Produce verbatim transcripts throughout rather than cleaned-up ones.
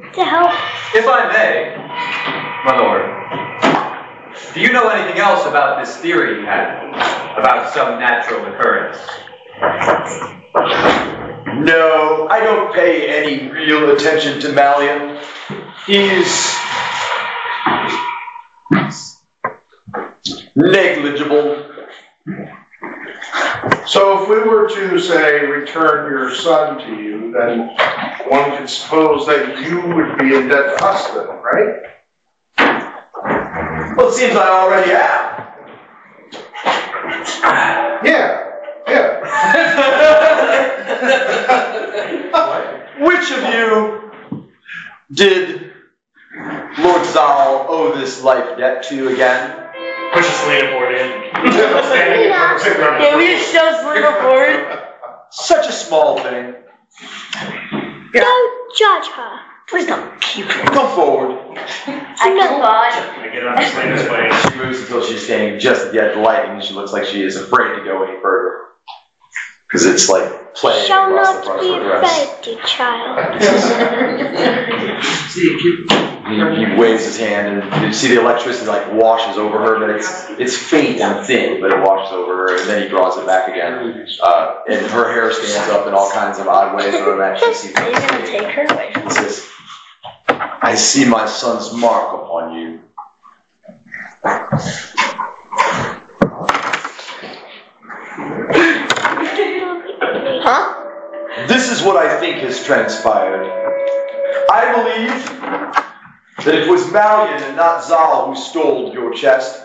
To help. If I may, my lord, do you know anything else about this theory you had about some natural occurrence? No, I don't pay any real attention to Malian. He's negligible. So if we were to, say, return your son to you, then one could suppose that you would be in debt to us then, right? Well, it seems I already am. Yeah, yeah. Which of you did Lord Zal owe this life debt to again? Push Selena forward in. Yeah, we just shove Selena forward. Such a small thing. Don't judge her. Please don't keep her. Come forward. I know. I get on Selena's way. She moves until she's standing just at the edge of the lighting, and she looks like she is afraid to go any further. Because it's like playing Shall across the not front be of her dress. afraid, dear child. He, he waves his hand, and you see the electricity like washes over her, but it's it's faint and thin, but it washes over her, and then he draws it back again. Uh, and her hair stands up in all kinds of odd ways. Other than that, she seems. Are you gonna take her away from He says, "I see my son's mark upon you." Huh? This is what I think has transpired. I believe that it was Malian and not Zal who stole your chest.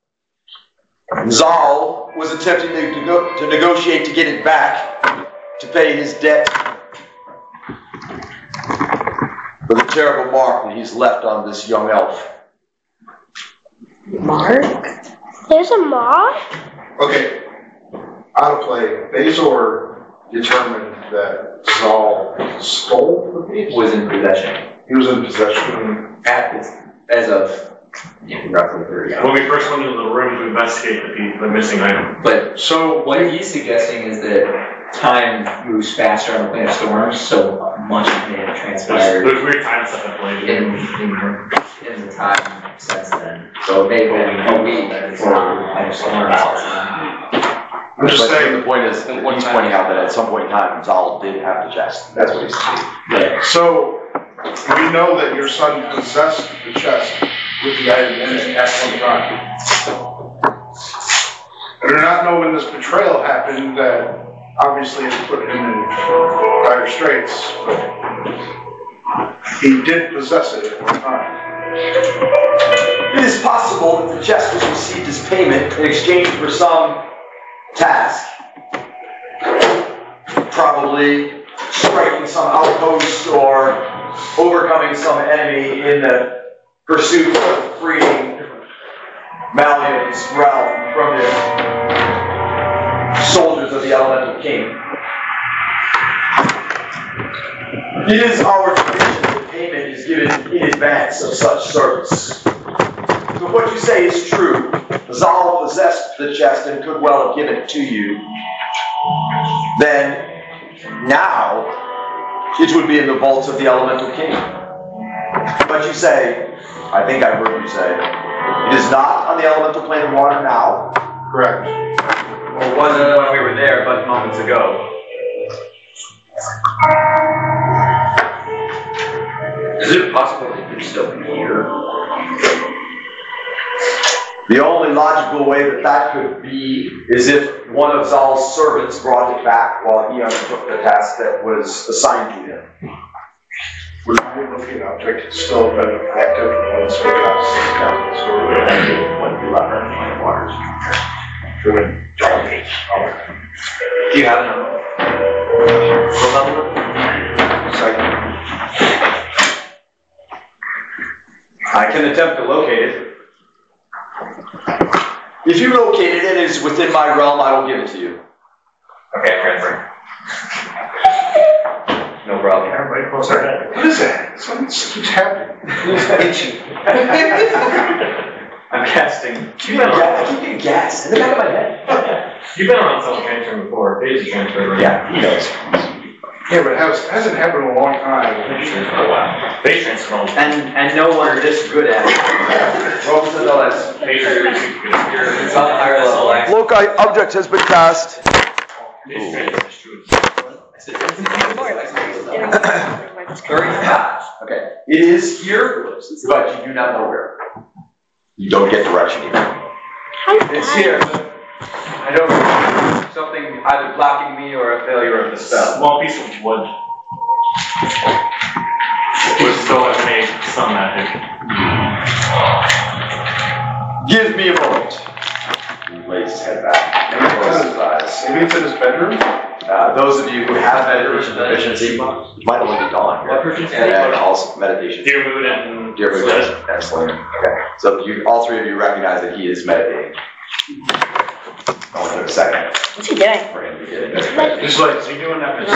Zal was attempting to, nego- to negotiate to get it back, to pay his debt for the terrible mark that he's left on this young elf. Mark? There's a mark? Okay, out of play, Bazor determined that Zal stole the piece. Was in possession. He was in possession. At this, as of yeah, roughly thirty hours. When we first went into the room to investigate the, piece, the missing item. But So what he's suggesting is that time moves faster on the plane of storms, so much of it There's, transpired there's weird time stuff at play. in, in, in the time since then. So it may have been a week before the plane of storms. I'm just But saying, the point is, he's pointing out that at some point in time, Zal did have the chest. That's what he's saying. Yeah. so we know that your son possessed the chest with the item in it at some time. I do not know when this betrayal happened that obviously it put him in dire straits, but he did possess it at one time. It is possible that the chest was received as payment in exchange for some task. Probably striking some outpost or overcoming some enemy in the pursuit of freeing Malian's realm from the soldiers of the Elemental King. It is our tradition that payment is given in advance of such service. So what you say is true. Zal possessed the chest and could well have given it to you. Then, now, it would be in the vaults of the Elemental King. But you say, I think I heard you say, it is not on the elemental plane of water now. Correct. Or was it when we were there but moments ago? Is it possible it could still be here? The only logical way that that could be is if one of Zal's servants brought it back while he undertook the task that was assigned to him. Would the looking object still have been active once we got to the story? When we left our plane of waters. Doing John. Do you have a number? What level? Second. I can attempt to locate it. If you locate it and it is within my realm, I will give it to you. Okay, transfer. No problem. Everybody close their head. What is that? Something keeps happening. I'm casting. Keep getting gas. I keep getting gas in the back of my head. You've been around self-transfer before. Phase transfer, right? Yeah, he knows. Yeah, but it has, hasn't happened in a long time. For a while. They phase transfer. And, and no one this good at it. Robertson, no, that's. Phase transfer. It's on a higher level, like. Loci object has been cast. Phase transfer is true. Thirty-five. Okay, it is here, but you do not know where. You don't get direction here. It's here. I don't know. Something either blocking me or a failure of the spell. Small piece of wood. Would still emanate some magic. Give me a moment. He lays his head back and closes his eyes. Maybe it's in his bedroom? Uh, those of you who have meditation proficiency might only be Dawn What here. proficiency? And then also meditation. Dear mood and. Dear Mood, excellent. Okay, so you, all three of you recognize that he is meditating. Only took a second What's he doing? for him to get it. He's like, is he doing that? Did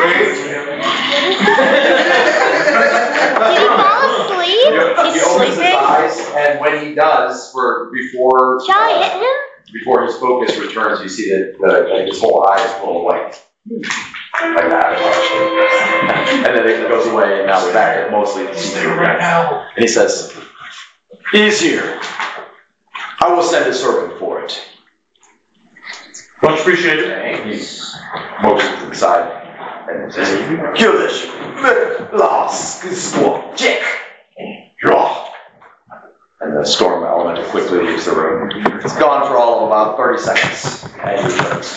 he fall asleep? He He's opens his sleeping? eyes, and when he does, for before Shall I uh, hit him? before his focus returns, you see that the, like his whole eye is full of white. Like that. And then it goes away, and now we're back at mostly right now. And he says, "He is here. I will send a servant for it." Much appreciated. And he motions to the side and says, "Kill this last Jack. Draw." And the storm elemental quickly leaves the room. It's gone for all of about thirty seconds. And he returns.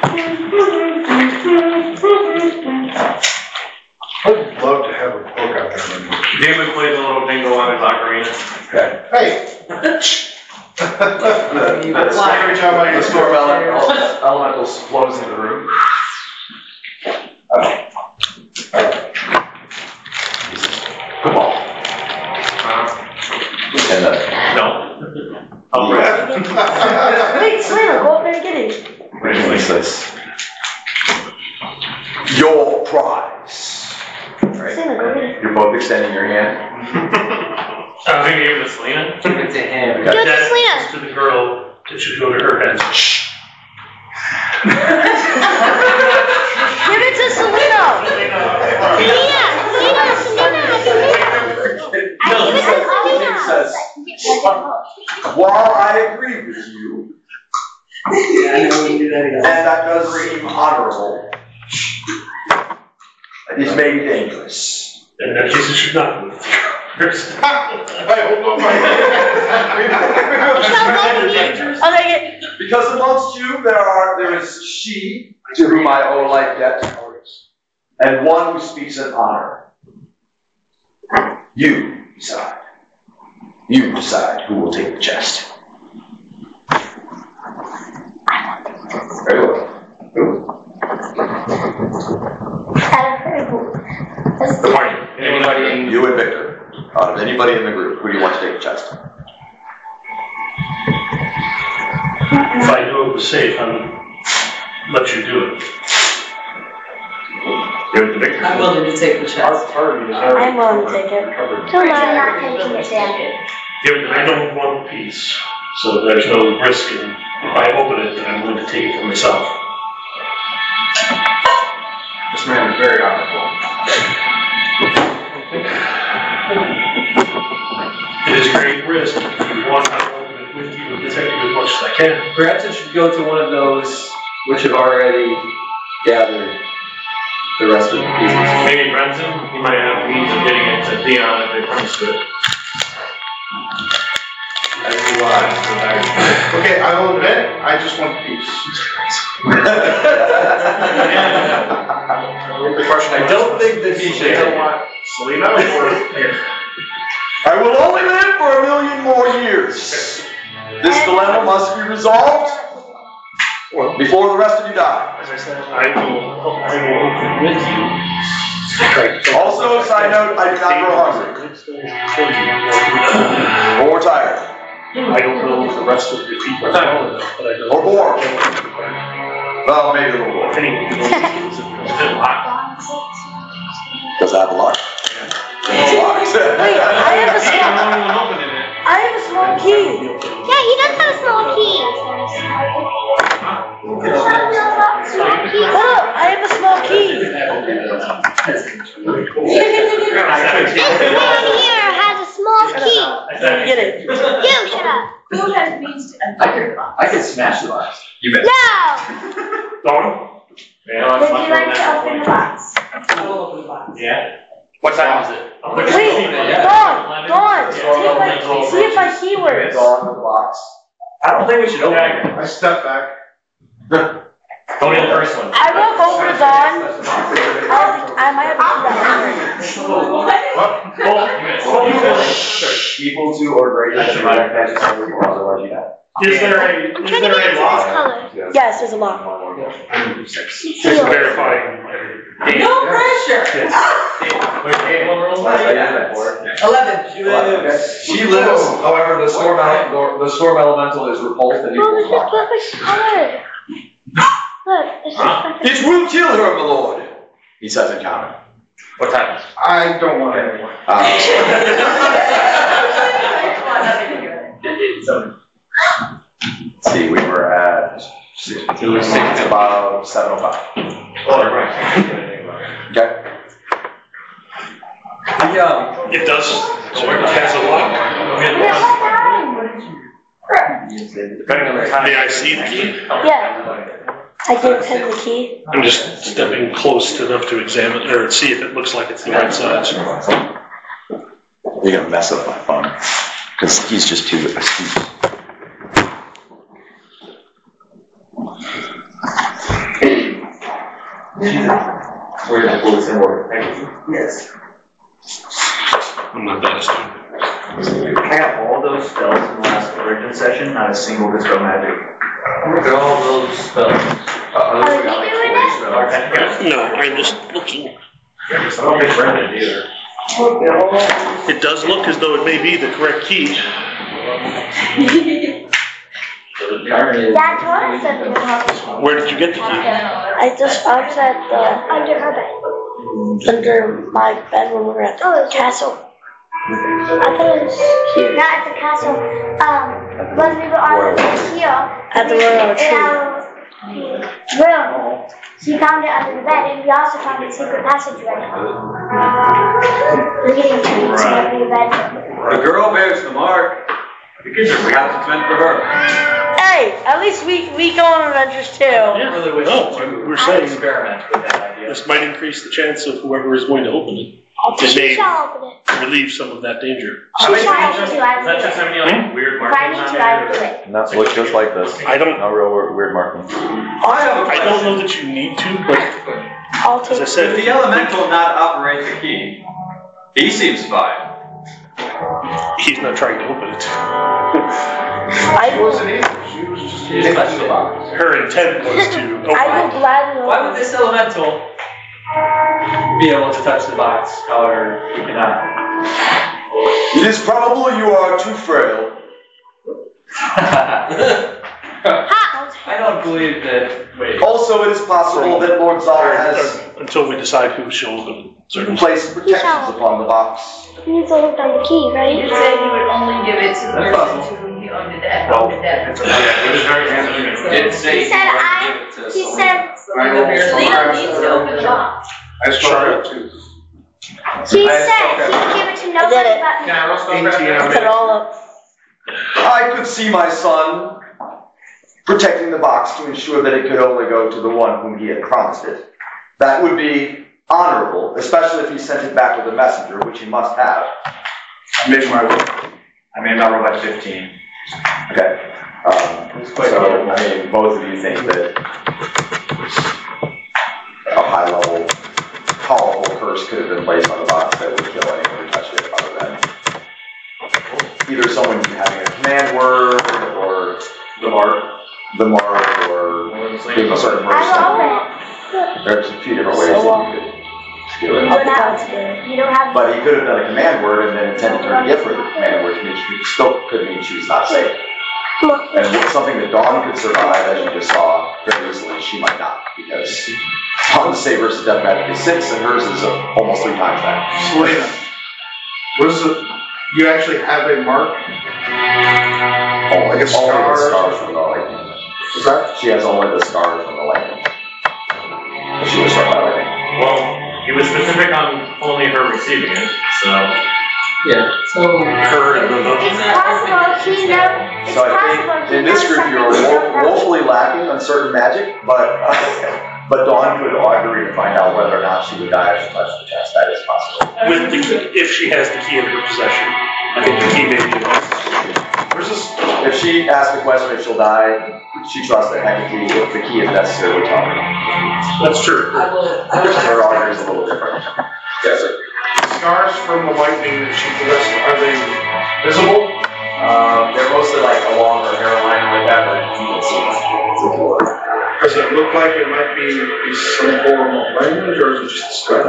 I'd love to have a book out there. David plays a little jingle on his ocarina. Okay. Hey! Every time I The get storm elemental, elemental flows into the room. Okay. Come on. And the, No. I'll grab Wait, Selena, go up there and get it. he says, "Your prize." Right. Selena, go get it. You're both extending your hand. I was gonna give it to Selena. Give it to him. Give it to That- Selena. To the girl, it should go to her head. Give it to Selena. Selena, Selena, Selena, Selena. I give it to He Selena. says, "While I agree with you, and that does seem honorable, it may be dangerous." In that case, it should not move. I hold on my Shall go to me. I'll take it. Because amongst you there are there is she to whom I owe life debt, and one who speaks in honor. You decide. You decide who will take the chest. Very well. Who? The party. Anybody in? You and Victor. Out of anybody in the group, who do you want to take the chest? If I do it was safe, I'll let you do it. Give it to Victor. I'm willing to take the chance. I'm willing to take it. So I'm not taking it down. Give it to I don't want peace, so there's no risk in, if I open it, then I'm willing to take it for myself. This man is very honorable. It is great risk. If you want, I'll open it with you and protect you as much as I can. Perhaps it should go to one of those which have already gathered the rest of the pieces. Maybe Branson, he might have means of getting it to Theon if they promise to it. As do I. Okay, I will admit, I just want peace. The question I don't think that he should. Selena want Selena or? I will only live for a million more years. This dilemma must be resolved before the rest of you die. As I said, I will, I will open with you. Also, side note, I do not grow hungry or tired I don't know if the rest of the people are well enough, but I know. or bored. Well, maybe a little bored. Anyway, it's a lot. Does that have a lock? Wait, I have a small, I have a small key. Yeah, he does have a small key. Small key. Hold up, I have a small key. It's right here. didn't get it. You shut up. Who has reached a I could, I could smash the box. You bet. No! Dawn? Yeah, Would that's you much like more to than open the twenty. box? I will open the box. Yeah. What time is it? Wait, Dawn, Dawn, see if I, see if my key works. It's all in the box. I don't think we should open it. I step back. Don't be the first one. I walk over to Dawn. I'll, I might have to do that. Well, you Equal to or greater than your backpack, otherwise you die. Is there a, I'm is trying to there get a into lock? this color. Yes, there's a lock. Just verifying. No pressure. Eleven. She lives. She lives, however, the storm ele- the storm elemental is repulsed and Oh, this equals is perfect color. Look, this is perfect. It will kill her, my lord, he says in common. What time is it? I don't want anyone. Uh, let's see, we were at, it was six, about seven oh five. Okay. The, um, It does, so it has a lock. depending on the time. May I see the key? Yeah, I gave him the key. I'm just stepping close enough to examine, or see if it looks like it's the right size. You're gonna mess up my phone, because he's just too astute. We're gonna pull this in order. Thank you. Yes. I'm not that astute. I got all those spells in the last origin session, not a single dispel magic. Look at all those spells. Oh, is he doing it? No, I'm just looking. I don't think Brendan either. It does look as though it may be the correct key. Dad told us that we were having Where did you get the key? I just found it at the, under her bed. under my bed when we were at Oh, the it's castle. I thought it was Here. not at the castle. Um, when we were on here. At the royal retreat. In our room, she found it under the bed, and we also found a secret passageway. Leading to the secret bedroom. The girl bears the mark. Perhaps it's meant for her. Hey, at least we, we go on adventures too. Yeah. Really wish No, to we're saying experiment with that idea. this might increase the chance of whoever is going to open it. It She may shall open it. relieve some of that danger. She shall open it, I Is that will just do it. having like weird If I markings need on to, I will do it? it. And that looks just like this. I don't, No real weird, weird marking. I have a I don't question. know that you need to, but I'll as take I If said, the elemental not operate the key, he seems fine. he's not trying to open it. I She will, wasn't either. She was just You just touched taking it. the box. Her intent was to open I will it. gladly Why would open it. this elemental be able to touch the box, however, he cannot? It is probable you are too frail. I don't believe that. Wait. Also, it is possible that Lord Zal Or- has or Until we decide who shall open certain. placed protections upon the box. He needs to look down the key, You right? said you would only give it to the That's person possible. to whom you owned it at, Well, owned it at. Yeah, it was very handy. Did say He said wanted to I- give it to He someone. said, I rolled So some Leo crap needs for to her. open the box. I started too. he I said just- he would give it to I did nobody it. but me. Can I roll spell eighteen, crap? Put it all up. I could see my son protecting the box to ensure that it could only go to the one whom he had promised it. That would be honorable, especially if he sent it back with a messenger, which he must have. I made my way. I made my roll by fifteen. Okay. Um, so, I mean, both of you think that a high level, powerful curse could have been placed on the box that would kill anyone who touched it, other than either someone having a command word, or The mark. the mark, or being a certain I will person. open it. There's a few different ways that you could do You it. don't have, you don't have. But he could have done a command word and then intended to gift for the command word, which still could mean choose not to say it. And what's something that Dawn could survive, as you just saw, very easily, she might not, because Dawn's save versus death magic is six, and hers is uh, almost three times that. Selena, what is it? You actually have a mark? Only, Like a only the scar? scars from the lightning. Is that? She has only the scars from the lightning. But she was struck by lightning. Well, he was specific on only her receiving it, so. Yeah. It's possible she never, it's So I possible think she in this knows group, you're something we don't wo- know. woefully lacking on certain magic, but, but Dawn could agree to find out whether or not she would die if she touched the chest. That is possible. With the key, if she has the key in her possession. I think the key may be in her possession. Where's this? If she asks the question if she'll die, she trusts that Hecate, if the key is necessary, will tell her. That's true. I will, I will Her ask. argument is a little different. Yes, sir. Scars from the lightning that she possessed, are they visible? Um, they're mostly like along her hairline and like that, but you can see it. Does it look like it might be some form of language, or is it just a scar?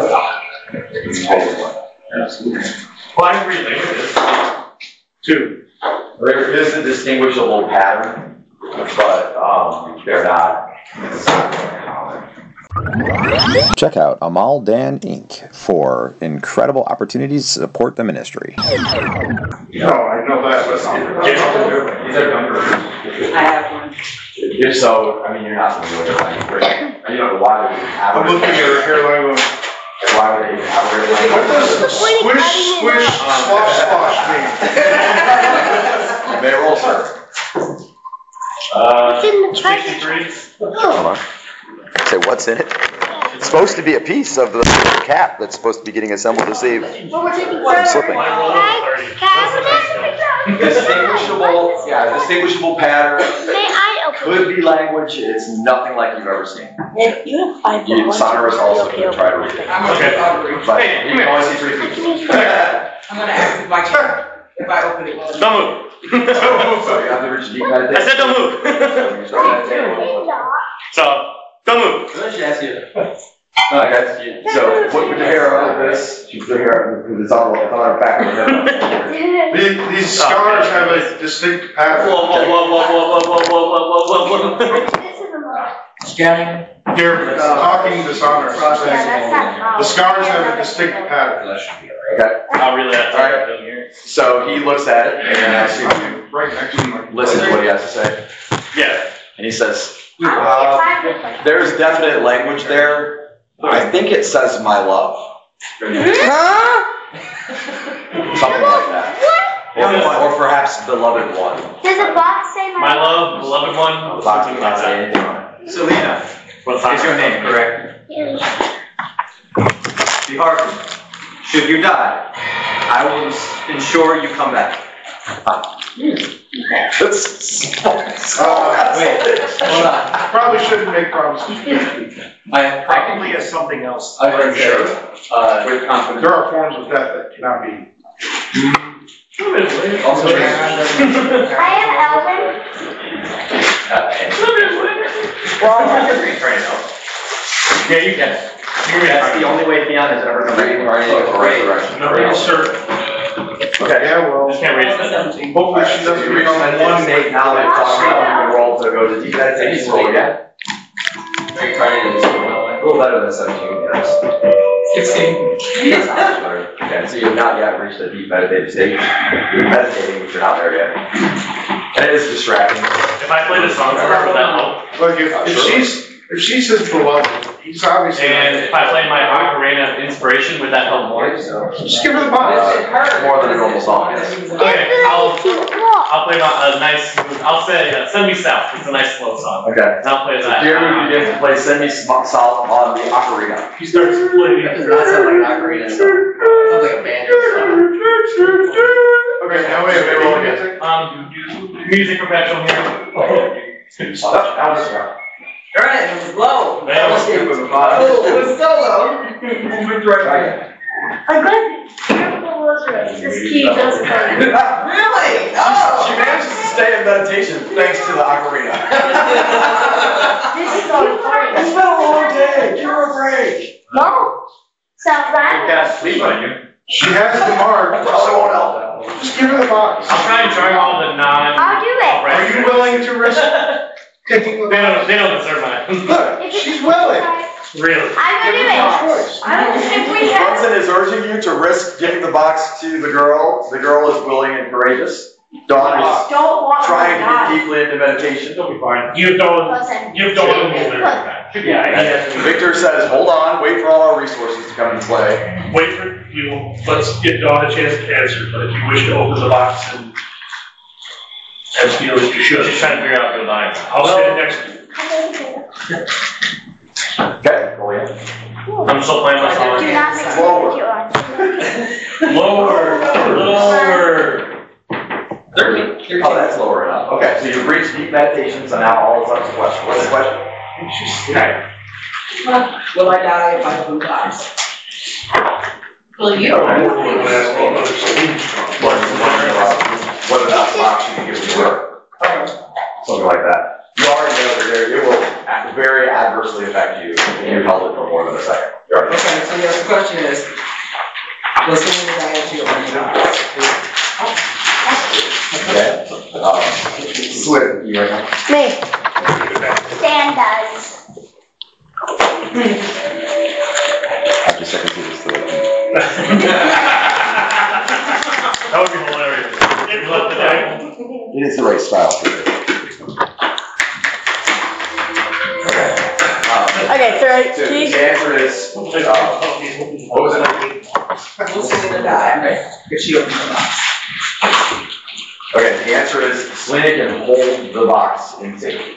Well, I agree, like this. Two. There is a distinguishable pattern, but, um, they're not, it's not very common. Check out Amal Dan Incorporated for incredible opportunities to support the ministry. No, I know that, but. These are younger. I have one. If so, I mean, you're not familiar with language. You don't know why they even have I'm it. looking at her hairline going, Why would they even have it? what does squish, squish, slosh, slosh mean? You may roll, sir. Uh, It's in the treasure sixty-three. chest. Hold on. Say, what's in it? It's supposed to be a piece of the cap that's supposed to be getting assembled this evening. But we're taking I'm forever. slipping. My roll was thirty. Can I open it? Distinguishable, yeah, distinguishable pattern. May I open it? Could be language, it's nothing like you've ever seen. You have five. You, Sonorous also could try to read it. I'm gonna, I'll read. But Hey, you can only see three feet. I'm gonna ask if I can, if I open it. will it- Don't move. So you have to reach deep meditation. I said don't move. So you start meditating. So, don't move. Let me ask you. No, that's, you- so put your hair over this, you put your hair, because it's on, it's on her back of her head. These, these scars have a distinct Whoa, pattern. whoa, whoa, whoa, whoa, whoa, whoa, whoa, whoa, whoa, whoa. This is a lot. Scanning. You're talking dishonor. Yeah, that's not how. The scars have a distinct pattern. Okay, I'll really have to Alright. write it down here. so he looks at it, and I assume you Right next to my. listen to what he has to say. Yeah. And he says, I only uh, have five different. there's definite language there. I think it says my love. Huh? Something like that. Or, or perhaps beloved one. Does the box say my? My love, beloved one, The box something does not like say that. anything on it. Selena, What's is your name correct? Yeah. Be hearkened. Should you die, I will s- ensure you come back. That's. Uh, Wait, hold on. Probably shouldn't make promises. I, Probably has something else. I would say, uh, with confidence. There are forms of death that cannot be. Also, I am Elvin. Yeah, you can. That's the only way Theon has ever come back. Reincarnated or resurrection. No, it's certain. Okay. Yeah, well. Just can't read it. Hopefully she doesn't You reach become one one. state knowledge, talk about the roll to go to deep meditation, roll again. Reincarnated is A little better than seventeen, yes. sixteen. That's not much better. Okay, so you have not yet reached the deep meditative state. You're meditating, but you're not there yet. And it is distracting. If I play this song for her, will that help? Look, if, if she's, if she's his beloved, he's obviously. And if I play my ocarina of inspiration, would that help more? So, Just give her the box. uh, more than a normal song, yes. Okay, I'll, Definitely walk. I'll play my, a nice, I'll say, uh, Send Me South, it's a nice slow song. Okay. And I'll play that. Jeremy begins to play Send Me South on the ocarina. He starts playing. That does not sound like an ocarina song. Sounds like a banjo song. Okay, now wait, wait, roll again. Um, music professional here. Stop, now this one. Alright, it was low. That was Give him a Oh, five. it was so low. Try again. I'm glad Careful was right. This key does play. Really? She Oh. manages to stay in meditation thanks to the ocarina. This is all important. It's been a long day, give her a break. No. Sounds right. Cast sleep on you. She has the mark. Probably won't help. Just give her the box. I'll try and try all the non. I'll do it. Are you willing to risk taking the They don't, box? they don't deserve mine. Look, If it's- she's willing. Really. I'm gonna do Give her it. the choice. I don't think we have. Bunsen is urging you to risk giving the box to the girl. The girl is willing and courageous. Dawn is Don't walk. trying to God. get deeply into meditation. You'll be fine. You've done, Listen. you've done move everything. Yeah, he has to Victor says, hold on, wait for all our resources to come into play. wait for, we will, let's give Dawn a chance to answer, but if you wish to open the box and and feel that you should. Just trying to figure out the line. I'll stand next to you. Okay, go ahead. I'm still playing my Do song. not mix it with your own. Lower, lower. Oh, that's lower enough. Okay, so you've reached deep meditation, so now all is up to question. What's the question? Okay. Will I die if I open the box? Will you? Whether or not the box you can give it to her. Something like that. You already know that there- it will act- very adversely affect you if you held it for more than a second. You already know. Okay, so yes, the question is, will someone die if you open the box? Okay? Um, Swit, you right now? Me. Stan does. After second through this, third. That would be hilarious. You left the table. It is the right style for this. Okay. Um, Okay, third so key. the answer is, uh, what was it? Will Selena die if she opens the box? Okay, the answer is Selena can hold the box in safety.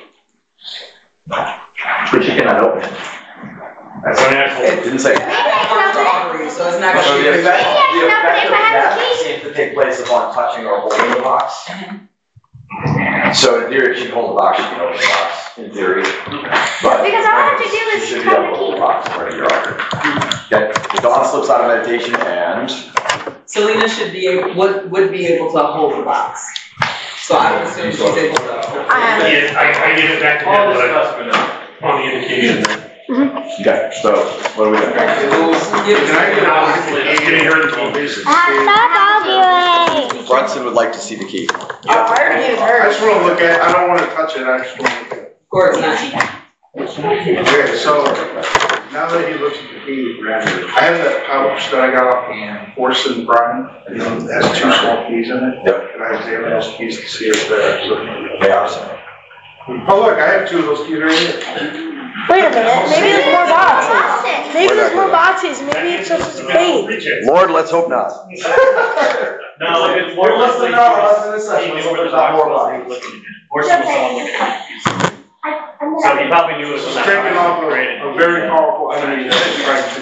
But she cannot open it. That's what it didn't say. It's not robbery, so it's not So gonna the be. effect, the Maybe I can effect of open it if I have death the key. seems to take place upon touching or holding the box. So in theory, if she can hold the box, she can open the box, in theory. But Because all I have to do you is should be turn able the to hold key. the box in front of your altar. Okay, the dawn slips out of meditation and Selena should be, able- would, would be able to hold the box. So I would assume she's able to. I have it. Yeah, I, I get it back to him, All but this I, stuff's been done. on the indication that. okay, so what do we do? We'll give Can I get Selena- obviously getting her to basic Stop arguing. Brunson would like to see the key. Oh, I already used I hers. just wanna look at, I don't wanna touch it, I just wanna look at it. Of course not. Okay, so, now that he looks at the key, I have that pouch that I got off of Horse and Brian, and it has two small keys in it. Yep. And I examine those keys to see if they're, so. They are. Oh, look, I have two of those keys right here. Wait a minute, maybe there's more boxes. Boston. Maybe there's more boxes, maybe it's just a fake. Reach it. Lord, let's hope not. No, it's We're more less than likely. an hour, less than a session, He so knew where there's the not box more was, boxes. he was looking at it. Or she was someone looking at it. I, I'm So he gonna. probably knew it was. It's taken off a, a very powerful enemy that's trying to.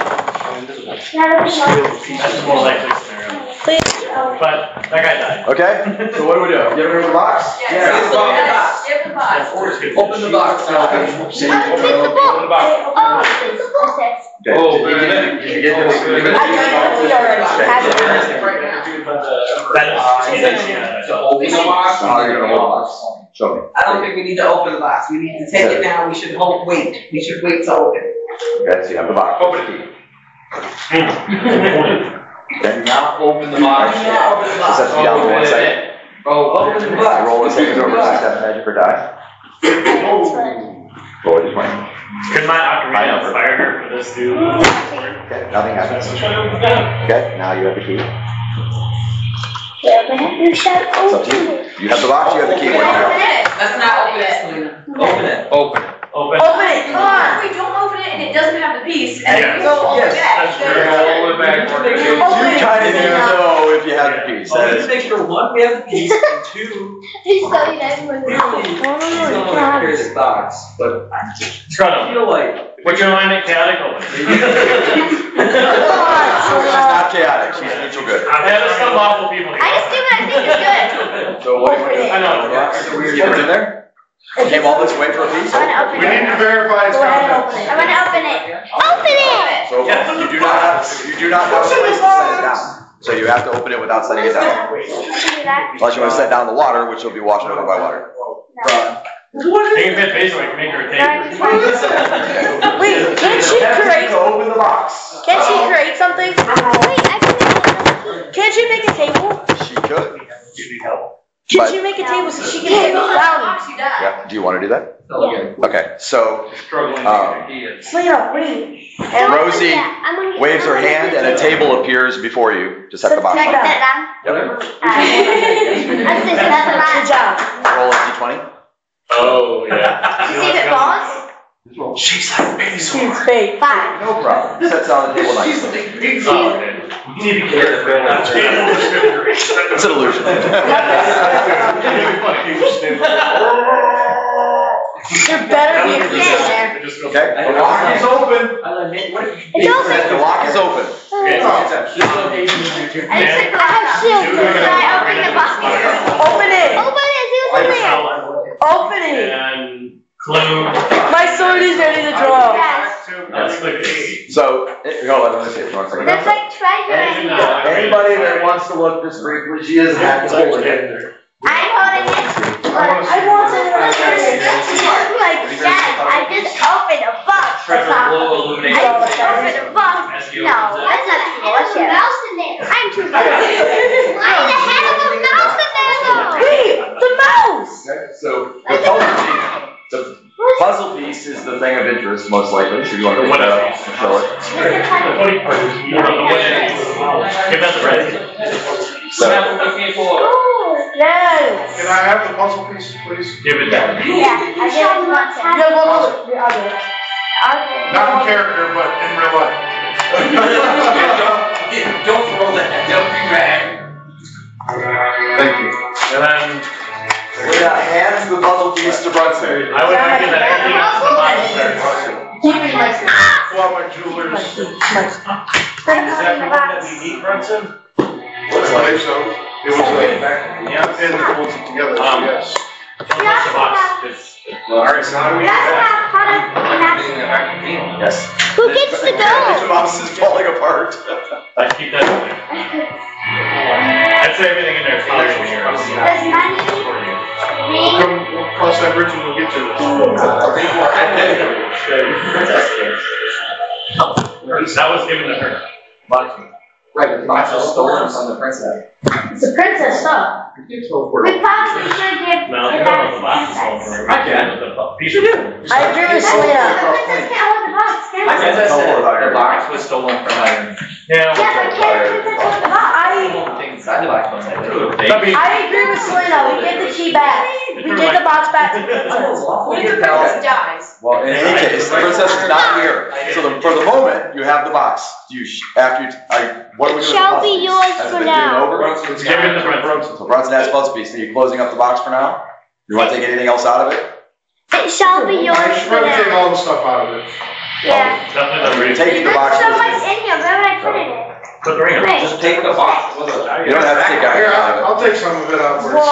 That's more likely scenario. Please. But that guy died. Okay, so what do we do? Give her the box? Yes, Yeah. open the box. Open the box. See, Oh, it's invisible. Oh, it's invisible. Okay, Oh, did you get, did you get this? Give it to I got the key already. Have it. Right now. That is, he's like, yeah, To open the box. Oh, you're gonna hold the box. Show me. I don't think we need to open the box. We need to take it now. We should hold, wait. We should wait to open. Okay, so you have the box. Open it. Okay. Now open the box. Do not open the Just have box. to be down for one second. Oh, Open the box. Roll the savings over six, seven, magic or die. Roll a d twenty. Could my ocarina inspire her for this dude? Okay, nothing happens. Okay, now you have the key. You open it, you should It's up to open you. it. You have the box, you have the key. What do you do? Let's not open it, Selena. Open it. Open. Open. Open it, come on. If we don't open it and it doesn't have the piece, and Yes. then we go all the way Yes, back. that's then- true. Roll it back. Open You it. kind of need to know if you have the piece. Oh, That just is- make sure, one, we have the piece, and two, He's so united. clearly, he's No, no, no, gonna you like can't. carry this box, but I Scrub feel like. Put your line at chaotic open. Come She's not chaotic, she's neutral good. I've had some awful people here. I just do what I think is good. So what do you want to do? I know. Get it in there? Came all this way for a piece? I wanna open We need it. to verify its Go ahead and contents. open I wanna open it. Open it! So you do not have, you do not have a place to set it down. So you have to open it without setting it down. Can I do that? Unless you want to set down the water, which will be washed over by water. Take a bit basically, make her a tape. Wait, can't she create, So open the box. can't she create something? Wait, I can make it. Can't she make a table? She could. Can But- she make a table so she can take it down? Box, you die. Yeah, do you want to do that? Yeah. Okay, so Struggling to Um, get the key in. Selena, wait. And Rosie yeah, I'm gonna get- waves I'm her gonna hand get and a it. table appears before you to set the box Set up. that Sit down. Yep. I'm sitting at the Good box. job. Roll a d twenty. Oh, yeah. You see if it falls? She's like baby She's fake. Five. No problem. Sets down the table nicely. Oh, okay. You need to get it. It's game over fifth grade. It's an illusion. There better be a piece in there. Okay, the lock is open. It's open. The lock is open. Okay. I have shield. Can I open the box? Open it. Open it, see what's in there. Open it. And clue. My sword is ready to draw. Yes. That's the key. So, eh, hold on, let me see if you want to. That's like treasure in here. Anybody that wants to look this briefly, she is happy to hold it. I'm holding it. I want to. Like that. I just opened a box. Treasure glow I illumination. just opened a box. No, that's not too much. Mouse in there. I'm too much. Why the heck is a mouse in there though? Wait, the mouse. Okay, so the puzzle piece, the puzzle piece is the thing of interest, most likely, so you want to What look else? that up and show it. The funny part is more of the way. Give that the red. So, Oh, Yes. Can I have the puzzle piece, please? Give it that. yeah. I did it once. No, go, go. I'll do it. Not in character, but in real life. Don't roll that, don't be mad. thank you. And then Yeah, hands the puzzle piece to Brunson. I would argue that everything else in the box is very close. Pull out my jewelers. Is that the one that we need, Brunson? I believe so. It was a, yeah, pin that holds it together, so Um, yes. Don't touch the box. It's- Alright, so how do we? That's not part of the Yes. Who gets to The go? mouse is falling apart. I keep that in there. I'd say everything in there is probably in here. Does money We'll mean? come, we'll cross that bridge and we'll get to it. That was given to her. Right, the box was stolen from the princess. It's a princess stuff. We probably should give. No, you don't know the box is stolen from her. I can. The piece of it. I agree with The Selena. princess can't hold the box, can My she? princess said the box was stolen from her. Yeah. Yeah, but can't the princess hold the box? I, Things inside the box was like, ooh, I mean, I agree with Selena. We give the key back. We give the box back to the princess. What if the princess dies? Well, in any case, the princess is not here, so the, for the moment, you have the box. Do you, sh- after you, I, what are we It doing? shall be with the puzzle piece? yours Has it for been now. given over? it's given to Brunson. So Brunson has puzzle piece, are you closing up the box for now? You wanna take anything else out of it? It shall be yours I should for probably take now. all the stuff out of it. Yeah. Definitely the ring. Taking the box There's so with much you. in here, where would I put it? Put the ring on. Wait. just take the box. You don't have to take Here, out I'll, of I'll take some of it out first.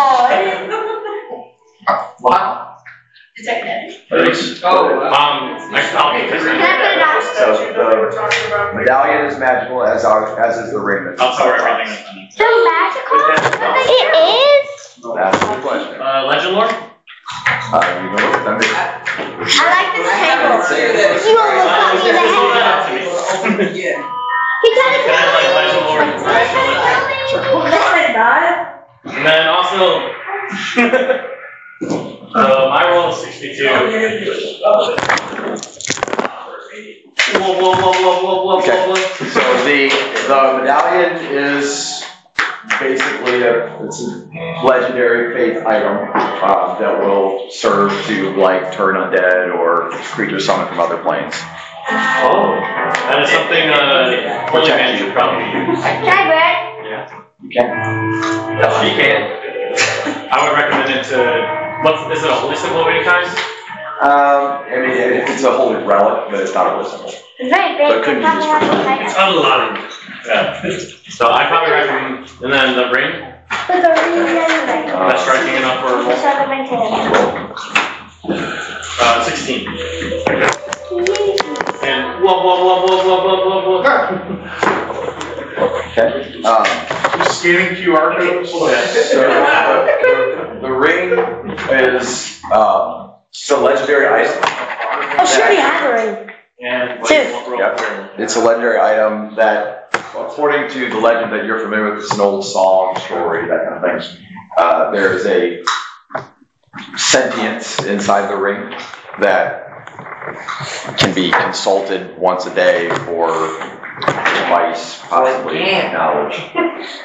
What? Thanks. Oh, wow. Um, I I'll get this Can in. I put it on? it. So the medallion is magical, as are, as is the ring. that's I'll cover inside the everything. box. So magical? It is? That's the question. Uh, Legend Lord? Uh, you know what, that makes- I like this table. Say that. You almost got me in the Hold head. that out to me. Open it again. He tried to Can I kill have like me. Legend Lord and Special Legend? Listen, God. And then also, uh, my roll is sixty-two. Whoa, whoa, whoa, whoa, whoa, whoa, Okay. whoa, whoa. So the, the medallion is basically a, it's a legendary faith item, uh, that will serve to like turn undead or creatures summoned from other planes. Oh, that is something, uh, Holy Man should probably use. Can I wear You can. She can. I would recommend it to, what's, is it a holy symbol of any kind? Um, I mean, it- it's a holy relic, but it's not a holy symbol. it? It's very But it big. could be It's used not for gonna have It's to unloving. Yeah. So I probably recommend, and then the ring, Put the ring in the ring. that's striking enough for a roll. Just have the ring to Uh, sixteen. And whoa, whoa, whoa, whoa, whoa, whoa, whoa, whoa. Okay, um, Just scanning Q R codes. so the, the ring is, um, it's a legendary item. Oh, she already had the ring. And. Two. Yep. It's a legendary item that, according to the legend that you're familiar with, it's an old song, story, that kind of thing. Uh, there is a sentience inside the ring that can be consulted once a day for advice, possibly knowledge.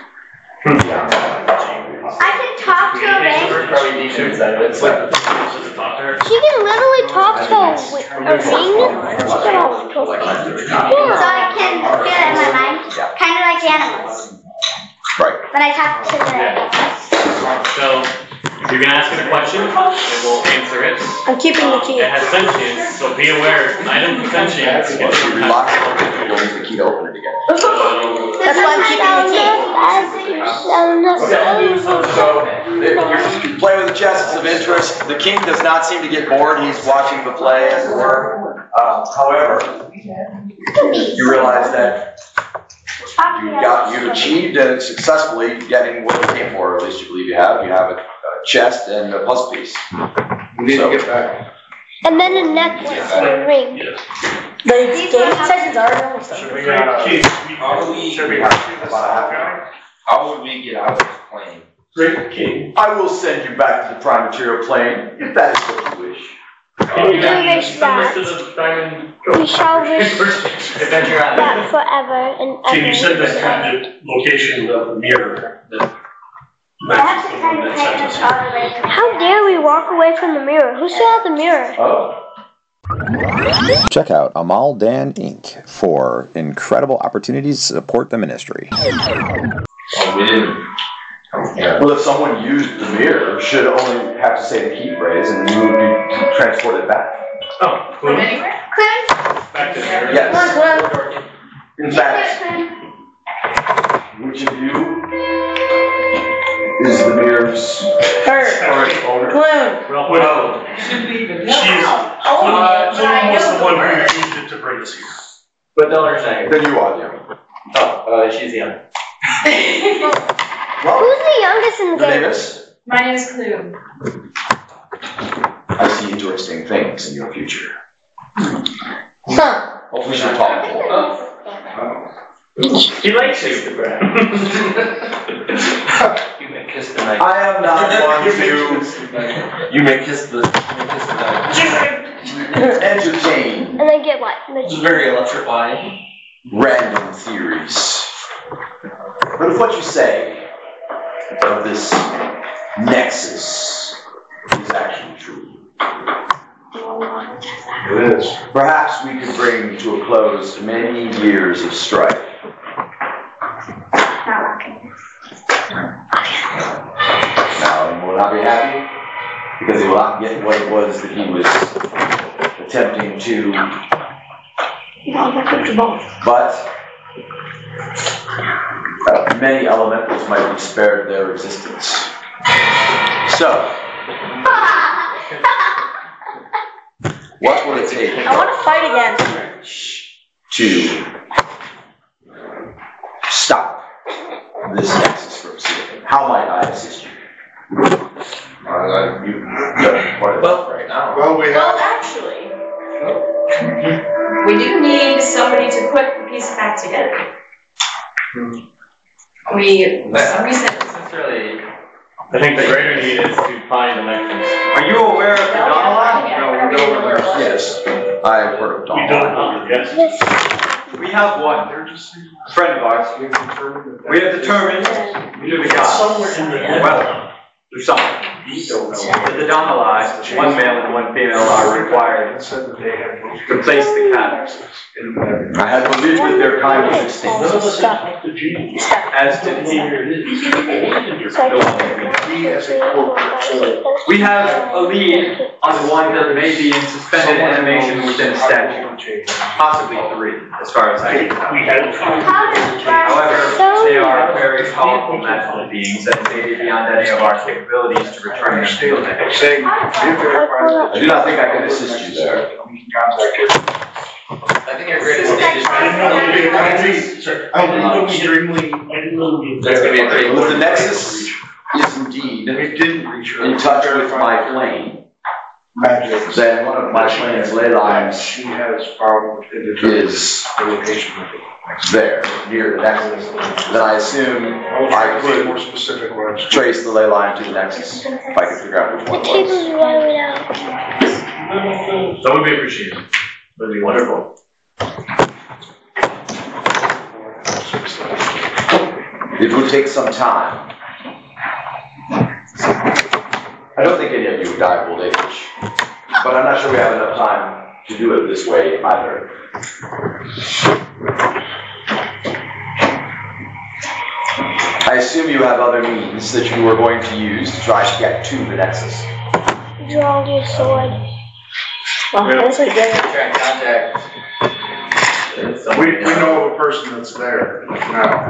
I can talk to a ring. Probably decent inside of it. It's like to talk to her. She can literally talk to a, wi- a ring. She can all talk. Yeah. So I can feel it in my mind, kind of like animals. Right. When I talk to the. So, you're gonna ask it a question, and we'll answer it. I'm keeping the key. It has sentience, so be aware, items with sentience. If you relock it, you'll use the key to open it again. That's why I'm keeping the key. Okay, so you play with the chests of interest. The king does not seem to get bored. He's watching the play, as it were. Uh, however, you realize that you got you achieved uh, successfully getting what you came for. At least you believe you have. You have a, a chest and a puzzle piece. We need So- to get back. And then a necklace and a ring. Yes. The game sessions are almost done. Should we, uh, Keith, How do we, should we have to do this About a half how would we get out of this plane? Great King. I will send you back to the prime material plane if that is what you wish. Can you We wish send us that to the diamond? we shall wish Adventure Island. that forever and Can you send ever. us to the location of the mirror that I have to kind of take this all the way. How dare we walk away from the mirror? Who still has the mirror? Oh. Check out Amal Dan Incorporated for incredible opportunities to support the ministry. Oh, we didn't. Yeah. Well, if someone used the mirror, should only have to say the key phrase and you would be transported back. Oh, From cool. anywhere? Back to the mirror. Yes. In fact, which of you is the mirror's Her. Owner. Gloom. Well, well, Shouldn't even she's, Oh, uh, but I Bloom was know the one word. who used it to bring us here. But Dollar's not here. Then you are the other. Oh, uh, she's young. Well, Who's the youngest in the your name game? is? My name is Clue. I see interesting things in your future. Huh. We should talk. He likes you. You may kiss the night. I am not one to You may kiss the, you may kiss the night. entertain And then get what? This is very electrifying. random theories. But if what you say of this nexus is actually true, It is. perhaps we could bring to a close many years of strife. Now, he will not be happy because he will not get what it was that he was attempting to. But uh, many elementals might be spared their existence. So, what would it take I want to fight again. to stop this nexus from proceeding? How might I assist you? Uh, you, Well, right now. Well, we Well, have, actually, we do need somebody to put the piece back together. We, for some reason, necessarily. I think the greater need is to find the necklace. Are you aware of the Donald? No, we don't know. Yes, I've heard of We Dawn. don't know, yes. Yes. We have one, a friend of ours. We have determined through the gods. Somewhere in the. Well, through something. We don't know. That the Donalai, one male and one female, are required to place the cat I had believed that their kind was extinct. None of us have the genes. as to the Here it is. So I can We have a lead on the one that may be in suspended animation within a statue. Possibly three, as far as I can tell. We had. However, they are very powerful magical beings that may be beyond any of our capabilities to return them to the next. saying, if there are I do not think I can assist you there. we can contact you. I think our greatest need is. I didn't know we did a Sorry. I didn't know we extremely, I didn't know we. That's gonna be a pretty Well, if the nexus is indeed We didn't reach her. in touch with my plane, Magic. then one of my plane's ley lines She has found in the is the location of it. there, near the nexus. Then I assume I Be more could specific words. trace the ley line to the nexus, if I could figure out which The one it table's was. right out. That would be appreciated. That'd be wonderful. It would take some time. I don't think any of you would die of old age, but I'm not sure we have enough time to do it this way either. I assume you have other means that you were going to use to try to get to the Nexus. Draw your sword. Well, that's a good. Try and contact. We, we know of a person that's there now. I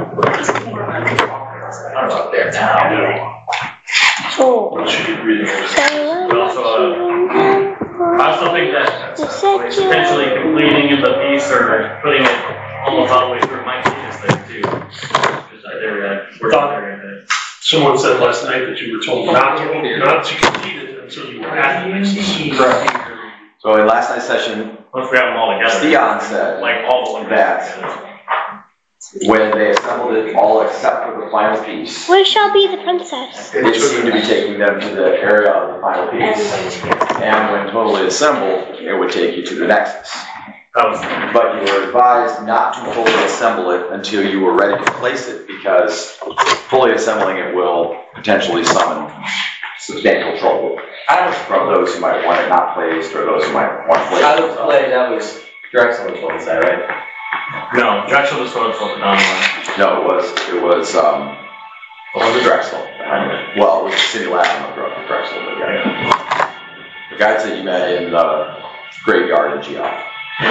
don't know, there now. So, What should be reading? so But also, uh, I also think that potentially completing the piece or putting it almost all the way through might take us there too. Because they're, uh, we're not there. Someone said last night that you were told not to, not to complete it until you were at the Nexus. So in last night's session, Once we have them all together. Theon said Like all the ones. that when they assembled it all except for the final piece, where shall be the princess? it seemed to be taking them to the area of the final piece. And when totally assembled, it would take you to the Nexus. That was, But you were advised not to fully assemble it until you were ready to place it, because fully assembling it will potentially summon substantial trouble from those who might want it not placed or those who might want to place Out of it. play, that was Drexel was what was that, right? no, Drexel was supposed to the online. No, it was, it was, um, what was it, Drexel? Well, it was the simulacrum of Drexel, but yeah. The guys that you met in the graveyard in Geoff. I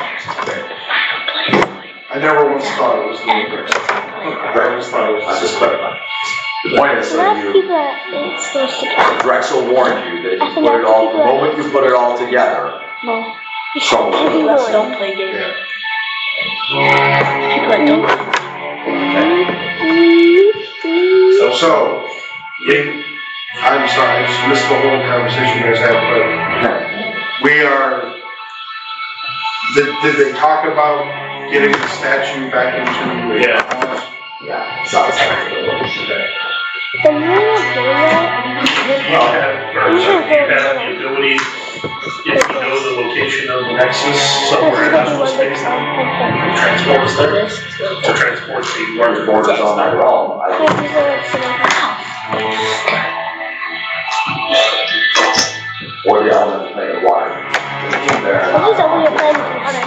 never once thought it was the Drexel. I always thought it was. I'm just clarifying. The point is, so Not you, people that it's supposed to go. Drexel warned you that if you put it all, the moment you put it all together, No. trouble will People arise. that don't play games. Yeah. People that don't. So, so, we, I'm sorry, I just missed the whole conversation you guys had, but we are, did, did they talk about getting the statue back into the? Yeah. Yeah, so it's like, The more you do that, You have, or you have the ability, if you know the location of the Nexus somewhere in outer space, transport us there. To transport the larger borders on my realm. I yeah, think these are like some- or the element plane of water. There, Well, these are what you're playing with water.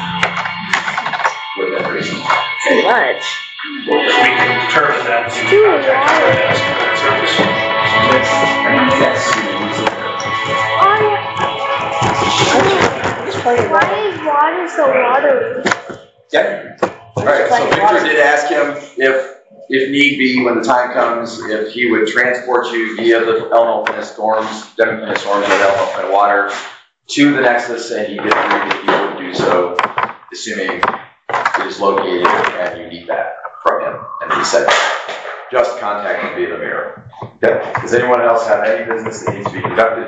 within reason. Too much. We can determine that to Too contact wide. our desk for that service. Yes. Why is water so watery? Yeah. All right, so Victor did ask him if, if need be, when the time comes, if he would transport you via the Elnor storms, Demon storms and Elnor water to the Nexus, and he did agree that he would do so, assuming it is located and you need that from him. And he said, just contact him via the mirror. Okay. Does anyone else have any business that needs to be conducted?